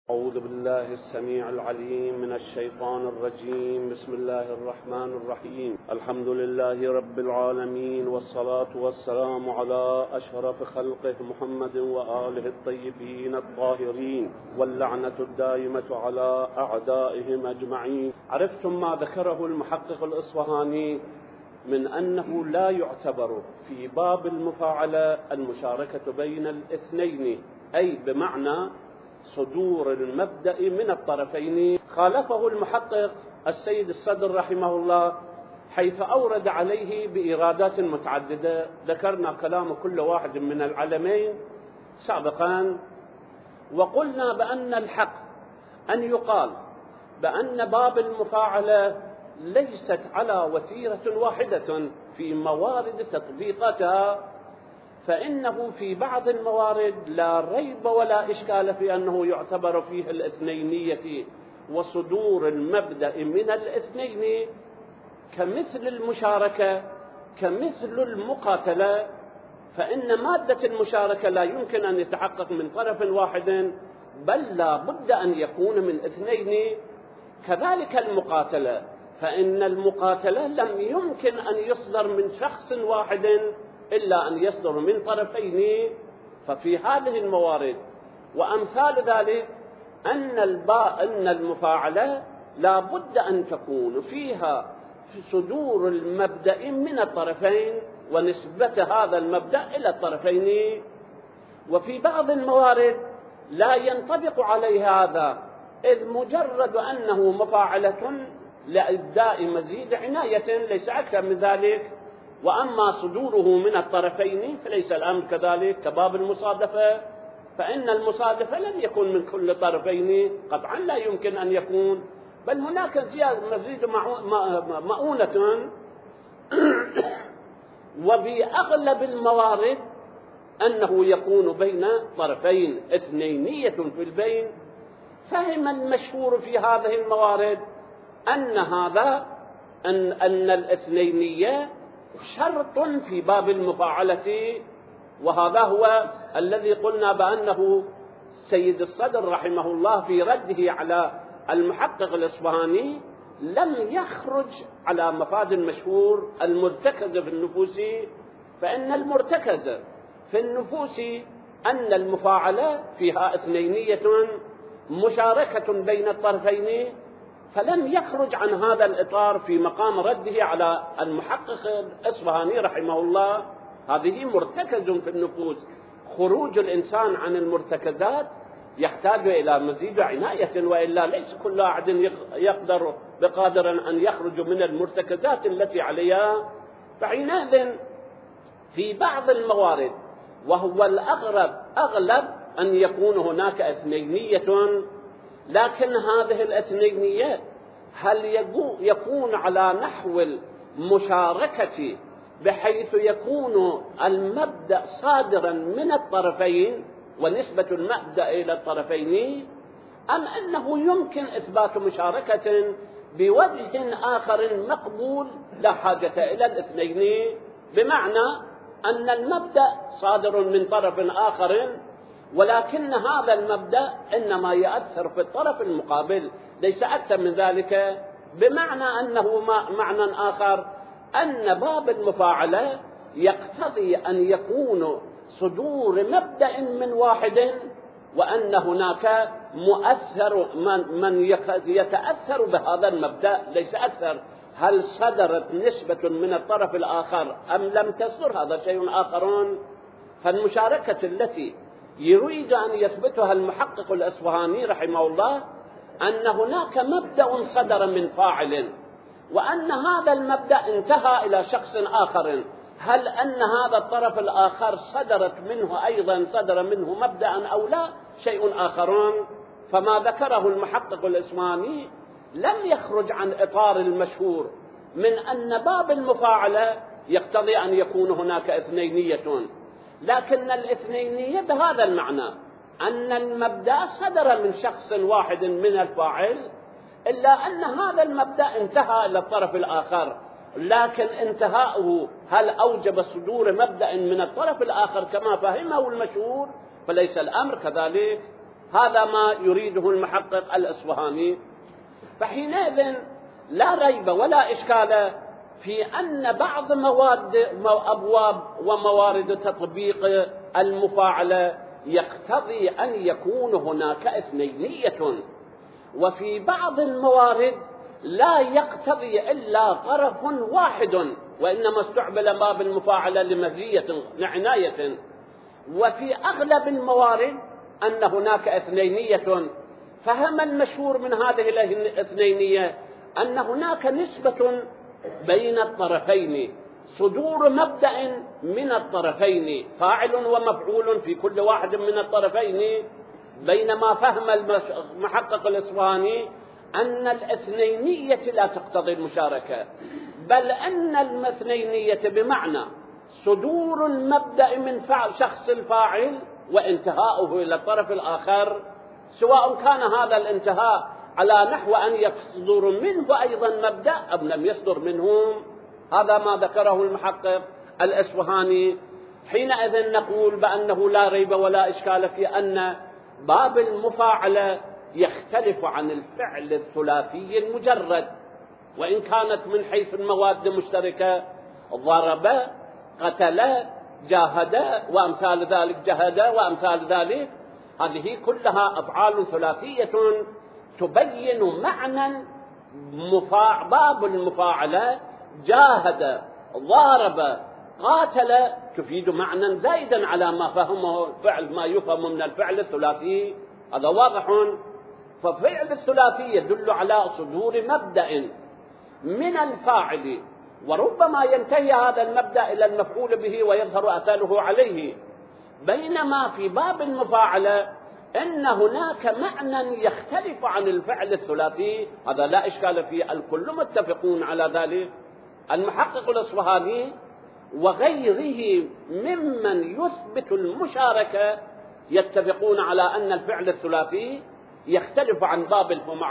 أعوذ بالله السميع العليم من الشيطان الرجيم. بسم الله الرحمن الرحيم. الحمد لله رب العالمين، والصلاة والسلام على أشرف خلقه محمد وآله الطيبين الطاهرين، واللعنة الدائمة على أعدائهم أجمعين. عرفتم ما ذكره المحقق الإصفهاني من أنه لا يعتبر في باب المفاعلة المشاركة بين الاثنين، أي بمعنى صدور المبدأ من الطرفين. خالفه المحقق السيد الصدر رحمه الله، حيث أورد عليه بإيرادات متعددة. ذكرنا كلام كل واحد من العلمين سابقا، وقلنا بأن الحق أن يقال بأن باب المفاعلة ليست على وتيرة واحدة في موارد تطبيقاتها، فإنه في بعض الموارد لا ريب ولا إشكال في أنه يعتبر فيه الاثنينية وصدور المبدأ من الاثنين، كمثل المشاركة، كمثل المقاتلة، فإن مادة المشاركة لا يمكن أن يتحقق من طرف واحد، بل لا بد أن يكون من اثنين. كذلك المقاتلة، فإن المقاتلة لم يمكن أن يصدر من شخص واحد إلا أن يصدر من طرفين. ففي هذه الموارد وأمثال ذلك أن المفاعلة لا بد أن تكون فيها صدور المبدأ من الطرفين ونسبة هذا المبدأ إلى الطرفين. وفي بعض الموارد لا ينطبق عليه هذا، إذ مجرد أنه مفاعلة لإبداء مزيد عناية ليس أكثر من ذلك. وأما صدوره من الطرفين فليس الأمر كذلك. كباب المصادفة، فإن المصادفة لم يكن من كل طرفين قطعا، لا يمكن أن يكون، بل هناك زيادة مزيد مؤونة. وبأغلب الموارد أنه يكون بين طرفين، اثنينية في البين. فهم المشهور في هذه الموارد أن الاثنينية شرط في باب المفاعلة، وهذا هو الذي قلنا بأنه سيد الصدر رحمه الله في رده على المحقق الإصفهاني لم يخرج على مفاد المشهور المرتكز في النفوس. فإن المرتكز في النفوس أن المفاعلة فيها اثنينية مشاركة بين الطرفين، فلم يخرج عن هذا الإطار في مقام رده على المحقق الإصفهاني رحمه الله. هذه مرتكز في النفوس. خروج الإنسان عن المرتكزات يحتاج إلى مزيد عناية، وإلا ليس كل أحد بقادر أن يخرج من المرتكزات التي عليها. فحينئذ في بعض الموارد، وهو أغلب أن يكون هناك اثنينية، لكن هذه الاثنينية هل يكون على نحو المشاركة بحيث يكون المبدأ صادرا من الطرفين ونسبة المبدأ إلى الطرفين، أم أنه يمكن إثبات مشاركة بوجه آخر مقبول لا حاجة إلى الاثنين، بمعنى أن المبدأ صادر من طرف آخر، ولكن هذا المبدأ إنما يأثر في الطرف المقابل، ليس أكثر من ذلك. بمعنى أنه معنى آخر، أن باب المفاعلة يقتضي أن يكون صدور مبدأ من واحد، وأن هناك مؤثر من يتأثر بهذا المبدأ، ليس أكثر. هل صدرت نسبة من الطرف الآخر أم لم تصدر، هذا شيء آخر. فالمشاركة التي يريد أن يثبتها المحقق الإصفهاني رحمه الله أن هناك مبدأ صدر من فاعل، وأن هذا المبدأ انتهى إلى شخص آخر. هل أن هذا الطرف الآخر صدر منه مبدأ أو لا، شيء آخر. فما ذكره المحقق الإصفهاني لم يخرج عن إطار المشهور من أن باب المفاعلة يقتضي أن يكون هناك اثنينية، لكن الاثنينية بهذا المعنى أن المبدأ صدر من شخص واحد من الفاعل، إلا أن هذا المبدأ انتهى إلى الطرف الآخر، لكن انتهاؤه هل أوجب صدور مبدأ من الطرف الآخر كما فهمه المشهور؟ فليس الأمر كذلك. هذا ما يريده المحقق الأصفهاني. فحينئذ لا ريب ولا إشكال في أن بعض أبواب وموارد تطبيق المفاعلة يقتضي أن يكون هناك اثنينية، وفي بعض الموارد لا يقتضي إلا طرف واحد، وإنما استعمل باب المفاعلة لمزية لعناية. وفي أغلب الموارد أن هناك اثنينية. فهم المشهور من هذه الاثنينية أن هناك نسبة بين الطرفين، صدور مبدأ من الطرفين، فاعل ومفعول في كل واحد من الطرفين. بينما فهم المحقق الأصفهاني أن الاثنينية لا تقتضي المشاركة، بل أن الاثنينية بمعنى صدور المبدأ من شخص الفاعل وانتهاؤه إلى الطرف الآخر، سواء كان هذا الانتهاء على نحو أن يصدر منه أيضا مبدأ أم لم يصدر منهم. هذا ما ذكره المحقق الأصفهاني. حينئذ نقول بأنه لا ريب ولا إشكال في أن باب المفاعلة يختلف عن الفعل الثلاثي المجرد، وإن كانت من حيث المواد مشتركة، ضرب، قتل، جاهد وأمثال ذلك، جهد وأمثال ذلك، هذه كلها أفعال ثلاثية تبين معنى باب المفاعلة. جاهد، ضارب، قاتل تفيد معنى زائدا على ما فهمه الفعل، ما يفهم من الفعل الثلاثي، هذا واضح. ففعل الثلاثي يدل على صدور مبدأ من الفاعل، وربما ينتهي هذا المبدأ إلى المفعول به ويظهر أثره عليه. بينما في باب المفاعلة أن هناك معنى يختلف عن الفعل الثلاثي، هذا لا إشكال فيه، الكل متفقون على ذلك. المحقق الأصفهاني وغيره ممن يثبت المشاركة يتفقون على أن الفعل الثلاثي يختلف عن باب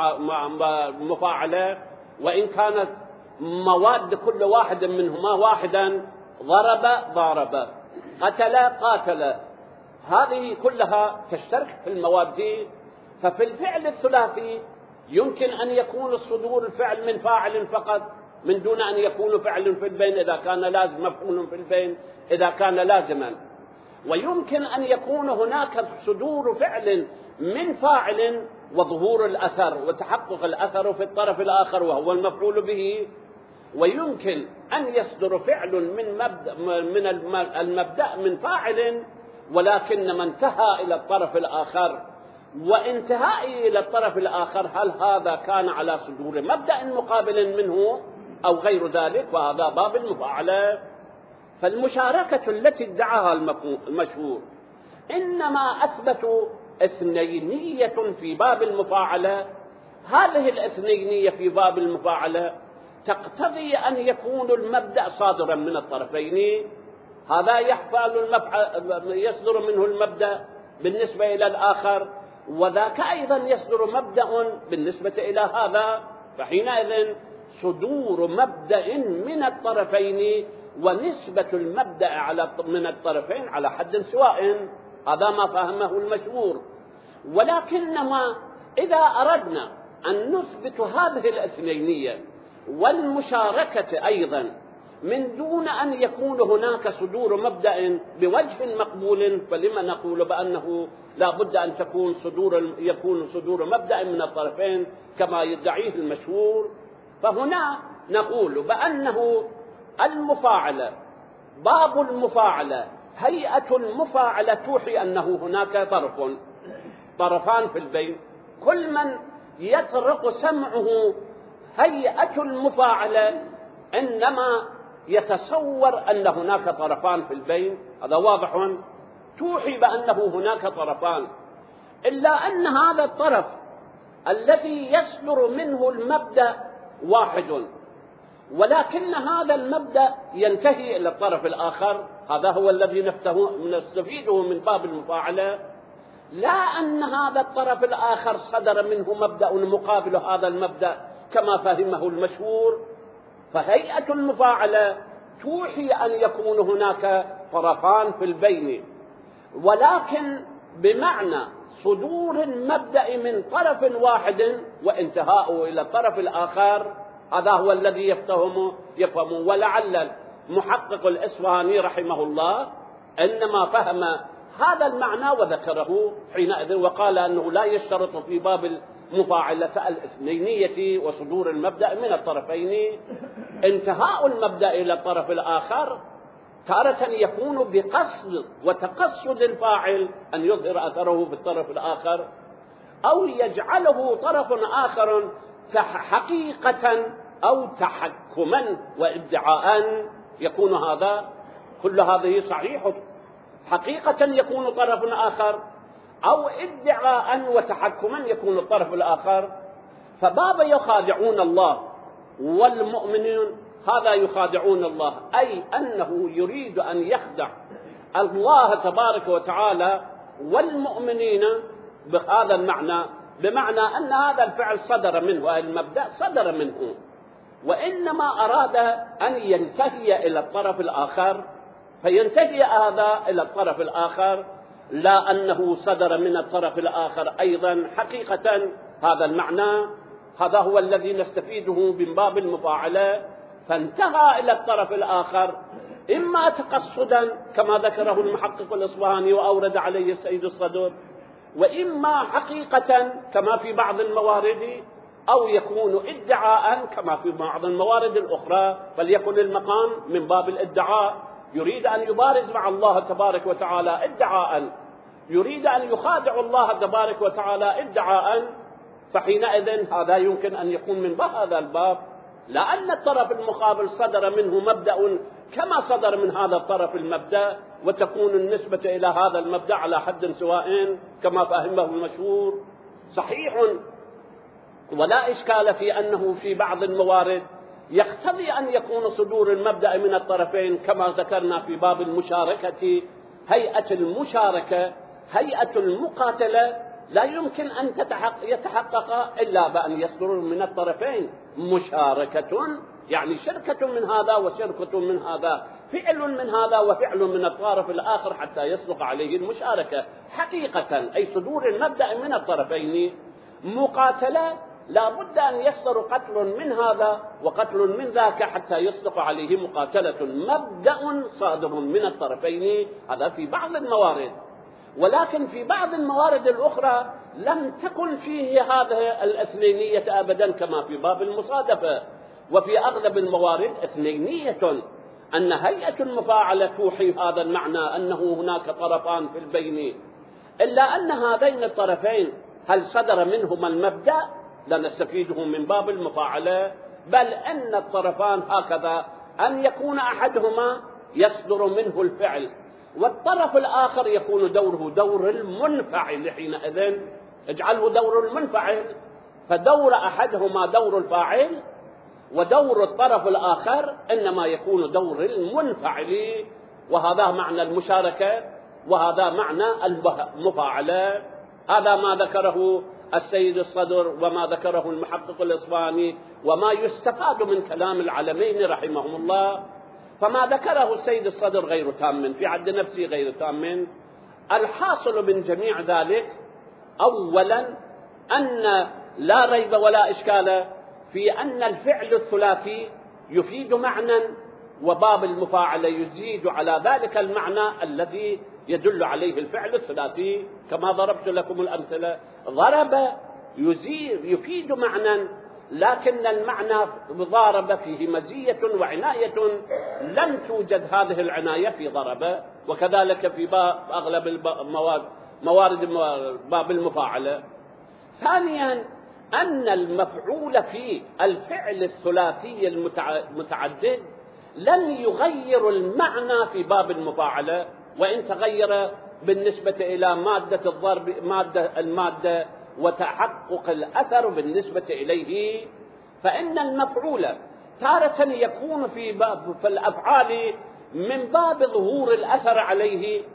المفاعلة، وإن كانت مواد كل واحد منهما واحدا، ضرب ضارب، قتل قاتل، هذه كلها تشترك في المواد. ففي الفعل الثلاثي يمكن أن يكون الصدور الفعل من فاعل فقط، من دون أن يكون فعل في البين إذا كان لازم، مفعول في البين إذا كان لازما. ويمكن أن يكون هناك صدور فعل من فاعل وظهور الأثر وتحقق الأثر في الطرف الآخر وهو المفعول به. ويمكن أن يصدر فعل من المبدأ من فاعل، ولكن ما انتهى إلى الطرف الآخر، وانتهائه إلى الطرف الآخر هل هذا كان على صدور مبدأ مقابل منه أو غير ذلك، وهذا باب المفاعلة. فالمشاركة التي ادعاها المشهور إنما أثبتوا اثنينية في باب المفاعلة. هذه الاثنينية في باب المفاعلة تقتضي أن يكون المبدأ صادرا من الطرفين، هذا يصدر منه المبدأ بالنسبة إلى الآخر، وذاك أيضا يصدر مبدأ بالنسبة إلى هذا. فحينئذ صدور مبدأ من الطرفين ونسبة المبدأ من الطرفين على حد سواء، هذا ما فهمه المشهور. ولكنما إذا أردنا أن نثبت هذه الاثنينية والمشاركة أيضا من دون أن يكون هناك صدور مبدأ بوجه مقبول، فلما نقول بأنه لا بد أن يكون صدور مبدأ من الطرفين كما يدعيه المشهور؟ فهنا نقول بأنه المفاعلة، باب المفاعلة، هيئة المفاعلة توحي أنه هناك طرفان في البين. كل من يطرق سمعه هيئة المفاعلة إنما يتصور أن هناك طرفان في البين، هذا واضح، توحي بأنه هناك طرفان، إلا أن هذا الطرف الذي يصدر منه المبدأ واحد، ولكن هذا المبدأ ينتهي إلى الطرف الآخر. هذا هو الذي نستفيده من باب المفاعلة، لا أن هذا الطرف الآخر صدر منه مبدأ مقابل هذا المبدأ كما فهمه المشهور. فهيئة المفاعلة توحي أن يكون هناك طرفان في البين، ولكن بمعنى صدور المبدأ من طرف واحد وانتهاؤه إلى الطرف الآخر، هذا هو الذي يفهمه. ولعل المحقق الإصفهاني رحمه الله إنما فهم هذا المعنى وذكره حينئذ، وقال أنه لا يشترط في باب المفاعلة الاثنينية وصدور المبدأ من الطرفين انتهاء المبدأ إلى الطرف الآخر، تارة يكون بقصد وتقصد الفاعل أن يظهر أثره في الطرف الآخر، أو يجعله طرف آخر حقيقة أو تحكما وادعاء، يكون هذا كل هذه صحيح. حقيقة يكون طرف آخر، أو ادعاء وتحكما يكون الطرف الآخر. فباب يخادعون الله والمؤمنين، هذا يخادعون الله أي أنه يريد أن يخدع الله تبارك وتعالى والمؤمنين بهذا المعنى، بمعنى أن هذا الفعل صدر منه، المبدأ صدر منه، وإنما أراد أن ينتهي إلى الطرف الآخر، فينتهي هذا إلى الطرف الآخر، لا أنه صدر من الطرف الآخر أيضا حقيقة. هذا المعنى هذا هو الذي نستفيده من باب المفاعلة، فانتهى إلى الطرف الآخر إما تقصدا كما ذكره المحقق الإصفهاني وأورد عليه السيد الصدر، وإما حقيقة كما في بعض الموارد، أو يكون ادعاء كما في بعض الموارد الأخرى، فليكن المقام من باب الادعاء، يريد أن يبارز مع الله تبارك وتعالى ادعاء، يريد أن يخادع الله تبارك وتعالى ادعاء، فحينئذ هذا يمكن أن يكون من هذا الباب، لأن الطرف المقابل صدر منه مبدأ كما صدر من هذا الطرف المبدأ، وتكون النسبة إلى هذا المبدأ على حد سواء كما فهمه المشهور. صحيح ولا إشكال في أنه في بعض الموارد يقتضي أن يكون صدور المبدأ من الطرفين، كما ذكرنا في باب المشاركة، هيئة المشاركة، هيئة المقاتلة لا يمكن أن يتحقق إلا بأن يصدر من الطرفين مشاركة، يعني شركة من هذا وشركة من هذا، فعل من هذا وفعل من الطرف الآخر حتى يصدق عليه المشاركة حقيقة، أي صدور المبدأ من الطرفين. مقاتلة لا بد أن يصدر قتل من هذا وقتل من ذاك حتى يصدق عليه مقاتلة، مبدأ صادر من الطرفين، هذا في بعض الموارد. ولكن في بعض الموارد الأخرى لم تكن فيه هذه الاثنينية أبدا كما في باب المصادفة، وفي أغلب الموارد اثنينية، أن هيئة المفاعلة توحي هذا المعنى أنه هناك طرفان في البين، إلا أن هذين الطرفين هل صدر منهما المبدأ لا نستفيده من باب المفاعلة، بل أن الطرفان هكذا أن يكون أحدهما يصدر منه الفعل والطرف الآخر يكون دوره دور المنفعل، حينئذ اجعله دور المنفعل، فدور أحدهما دور الفاعل ودور الطرف الآخر إنما يكون دور المنفعل، وهذا معنى المشاركة وهذا معنى المفاعلة. هذا ما ذكره السيد الصدر وما ذكره المحقق الإصفهاني وما يستفاد من كلام العلمين رحمهم الله. فما ذكره السيد الصدر غير تام، في عد نفسه غير تام. الحاصل من جميع ذلك أولا أن لا ريب ولا إشكال في أن الفعل الثلاثي يفيد معنى، وباب المفاعلة يزيد على ذلك المعنى الذي يدل عليه الفعل الثلاثي، كما ضربت لكم الأمثلة. ضرب يفيد معنى، لكن المعنى ضارب فيه مزية وعناية لم توجد هذه العناية في ضرب، وكذلك في أغلب موارد باب المفاعلة. ثانيا أن المفعول في الفعل الثلاثي المتعدد لم يغير المعنى في باب المفاعلة، وإن تغير بالنسبة إلى مادة الضرب المادة وتحقق الأثر بالنسبة إليه. فإن المفعول تارة يكون في الأفعال من باب ظهور الأثر عليه،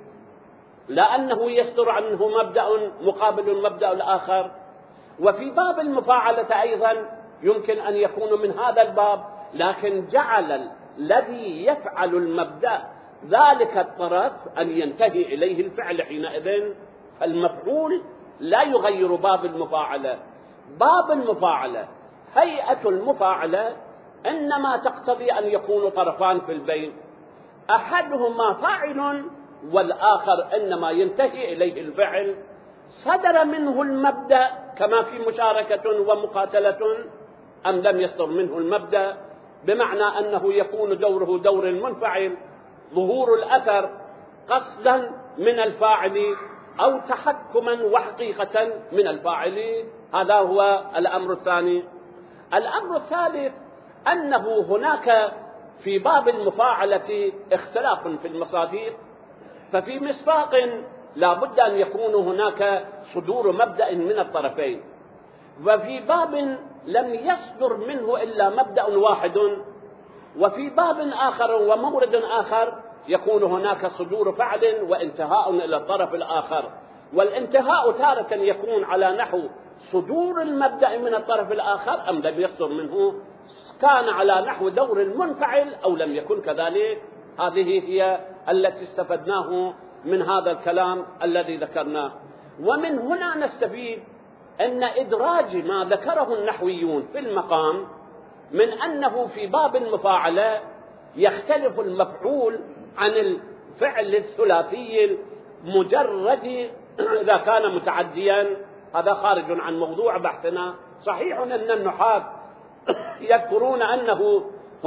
لأنه يصدر عنه مبدأ مقابل المبدأ الآخر، وفي باب المفاعلة أيضا يمكن أن يكون من هذا الباب، لكن جعل الذي يفعل المبدأ ذلك الطرف أن ينتهي إليه الفعل، حينئذ المفعول لا يغير باب المفاعلة. باب المفاعلة، هيئة المفاعلة إنما تقتضي أن يكون طرفان في البين، أحدهما فاعل والآخر إنما ينتهي إليه الفعل. صدر منه المبدأ كما في مشاركة ومقاتلة أم لم يصدر منه المبدأ، بمعنى أنه يكون دوره دور المنفعل، ظهور الأثر قصدا من الفاعل أو تحكما وحقيقة من الفاعل. هذا هو الأمر الثاني. الأمر الثالث أنه هناك في باب المفاعلة اختلاف في المصادر، ففي مصداق لا بد أن يكون هناك صدور مبدأ من الطرفين، وفي باب لم يصدر منه إلا مبدأ واحد، وفي باب آخر ومورد آخر يكون هناك صدور فعل وانتهاء إلى الطرف الآخر. والانتهاء تارة يكون على نحو صدور المبدأ من الطرف الآخر أم لم يصدر منه، كان على نحو دور المنفعل أو لم يكن كذلك. هذه هي التي استفدناه من هذا الكلام الذي ذكرناه. ومن هنا نستفيد أن إدراج ما ذكره النحويون في المقام من أنه في باب المفاعلة يختلف المفعول عن الفعل الثلاثي المجرد إذا كان متعديا. هذا خارج عن موضوع بحثنا. صحيح أن النحاة يذكرون أنه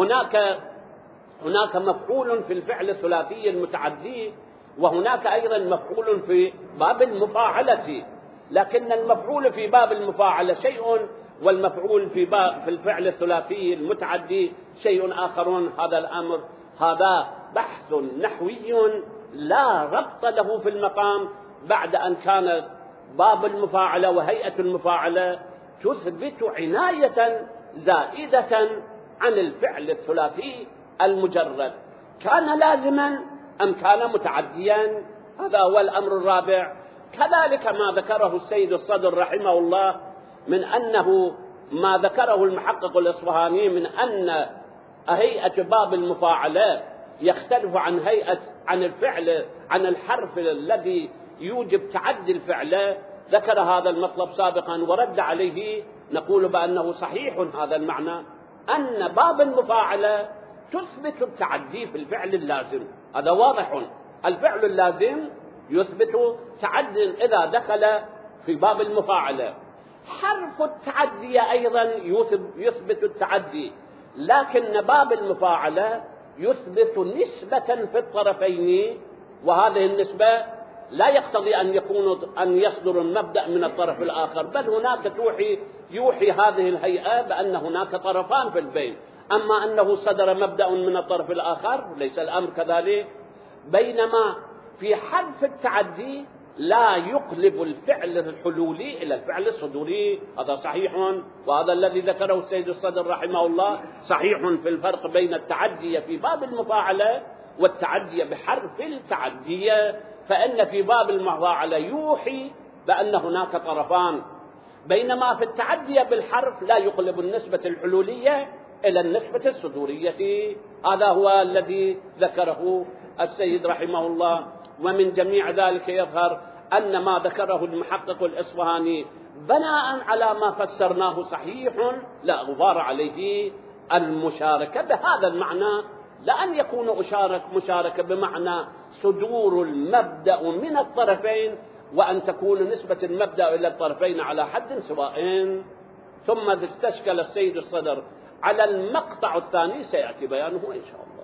هناك مفعول في الفعل الثلاثي المتعدي، وهناك أيضا مفعول في باب المفاعلة، لكن المفعول في باب المفاعلة شيء والمفعول في الفعل الثلاثي المتعدي شيء آخر. هذا الأمر هذا بحث نحوي لا ربط له في المقام، بعد أن كان باب المفاعلة وهيئة المفاعلة تثبت عناية زائدة عن الفعل الثلاثي المجرد، كان لازما أم كان متعديا. هذا هو الأمر الرابع. كذلك ما ذكره السيد الصدر رحمه الله من أنه ما ذكره المحقق الإصفهاني من أن هيئة باب المفاعلة يختلف عن الفعل عن الحرف الذي يوجب تعدي الفعل. ذكر هذا المطلب سابقا ورد عليه. نقول بأنه صحيح هذا المعنى، أن باب المفاعلة تثبت التعدي في الفعل اللازم. هذا واضح، الفعل اللازم يثبت تعدي إذا دخل في باب المفاعلة. حرف التعدي أيضا يثبت التعدي، لكن باب المفاعلة يثبت نسبة في الطرفين، وهذه النسبة لا يقتضي أن يصدر المبدأ من الطرف الآخر، بل هناك يوحي هذه الهيئة بأن هناك طرفان في البين. أما أنه صدر مبدأ من الطرف الآخر ليس الأمر كذلك. بينما في حرف التعدي لا يقلب الفعل الحلولي إلى الفعل الصدوري. هذا صحيح، وهذا الذي ذكره السيد الصدر رحمه الله صحيح في الفرق بين التعدي في باب المفاعلة والتعدي بحرف التعدية. فإن في باب المفاعلة يوحي بأن هناك طرفان، بينما في التعدي بالحرف لا يقلب النسبة الحلولية إلى النسبة الصدورية. هذا هو الذي ذكره السيد رحمه الله. ومن جميع ذلك يظهر أن ما ذكره المحقق الإصفهاني بناء على ما فسرناه صحيح، لا غبار عليه. المشاركة بهذا المعنى، لأن يكون مشاركة بمعنى صدور المبدأ من الطرفين، وأن تكون نسبة المبدأ إلى الطرفين على حد سواء. ثم استشكل السيد الصدر على المقطع الثاني، سيأتي بيانه إن شاء الله.